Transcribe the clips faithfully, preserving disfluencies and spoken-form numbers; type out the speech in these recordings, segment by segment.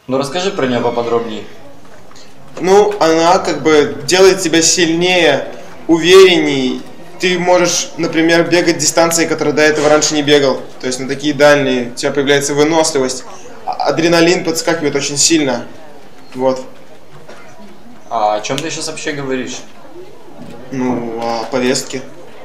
Ну расскажи про нее поподробнее. Ну, она как бы делает тебя сильнее, уверенней. Ты можешь, например, бегать дистанции, которые до этого раньше не бегал. То есть на такие дальние. У тебя появляется выносливость. А- Адреналин подскакивает очень сильно. Вот. А о чем ты сейчас вообще говоришь? Ну, о повестке.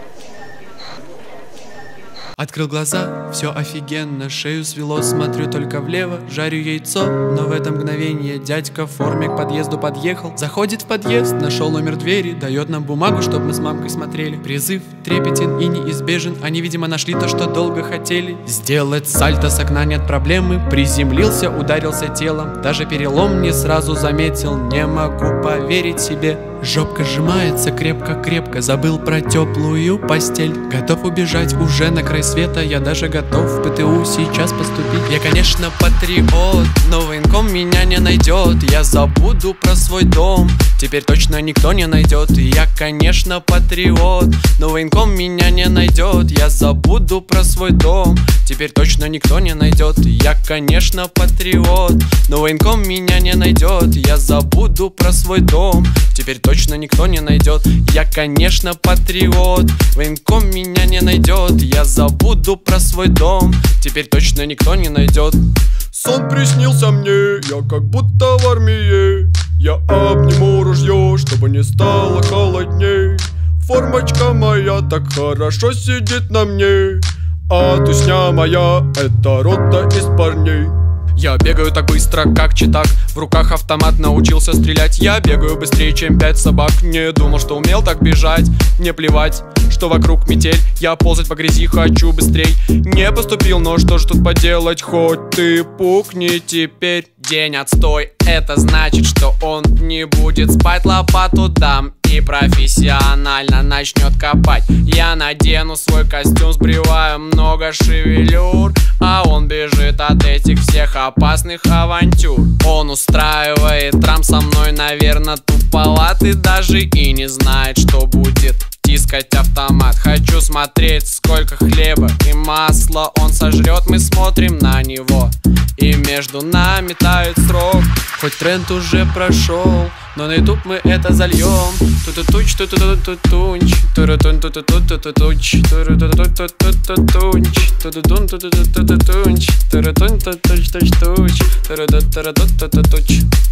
Открыл глаза, все офигенно, шею свело, смотрю только влево, жарю яйцо, но в это мгновение дядька в форме к подъезду подъехал. Заходит в подъезд, нашел номер двери, дает нам бумагу, чтоб мы с мамкой смотрели. Призыв трепетен и неизбежен, они, видимо, нашли то, что долго хотели. Сделать сальто с окна нет проблемы, приземлился, ударился телом, даже перелом не сразу заметил, не могу поверить себе. Жопка сжимается крепко-крепко, забыл про теплую постель. Готов убежать уже на край света, я даже готов в ПТУ сейчас поступить. Я, конечно, патриот, но военком меня не найдет. Я забуду про свой дом, теперь точно никто не найдет. Я, конечно, патриот, но военком меня не найдет. Я забуду про свой дом, теперь точно никто не найдет. Я, конечно, патриот, но военком меня не найдет. Я забуду про свой дом, теперь точно никто не найдет. Я, конечно, патриот, военком меня не найдет. Я забуду про свой дом, теперь точно никто не найдет. Сон приснился мне, я как будто в армии. Я обниму ружье, чтобы не стало холодней. Формочка моя так хорошо сидит на мне, а тусня моя — это рота из парней. Я бегаю так быстро, как читак, в руках автомат, научился стрелять. Я бегаю быстрее, чем пять собак. Не думал, что умел так бежать. Мне плевать, что вокруг метель. Я ползать по грязи хочу быстрей. Не поступил, но что ж тут поделать? Хоть ты пукни теперь. День отстой, это значит, что он не будет спать. Лопату дам и профессионально начнет копать. Я надену свой костюм, сбриваю много шевелюр, а он бежит от этих всех опасных авантюр. Он устраивает трам со мной, наверное, туповат, и даже и не знает, что будет тискать автомат. Хочу смотреть, сколько хлеба и масла он сожрет. Мы смотрим на него, и между нами тает срок. Хоть тренд уже прошел, но на ютуб мы это зальем. Ту-ту-туч, ту-ту-ту-ту-тунч, туру-тун-ту-ту-ту-ту-туч, туру-ту-ту-ту-ту-тунч, ту-ту-тун-ту-ту-ту-тунч, туру-тун-ту-туч-туч-туч, туру-ту-ту-ту-ту-туч.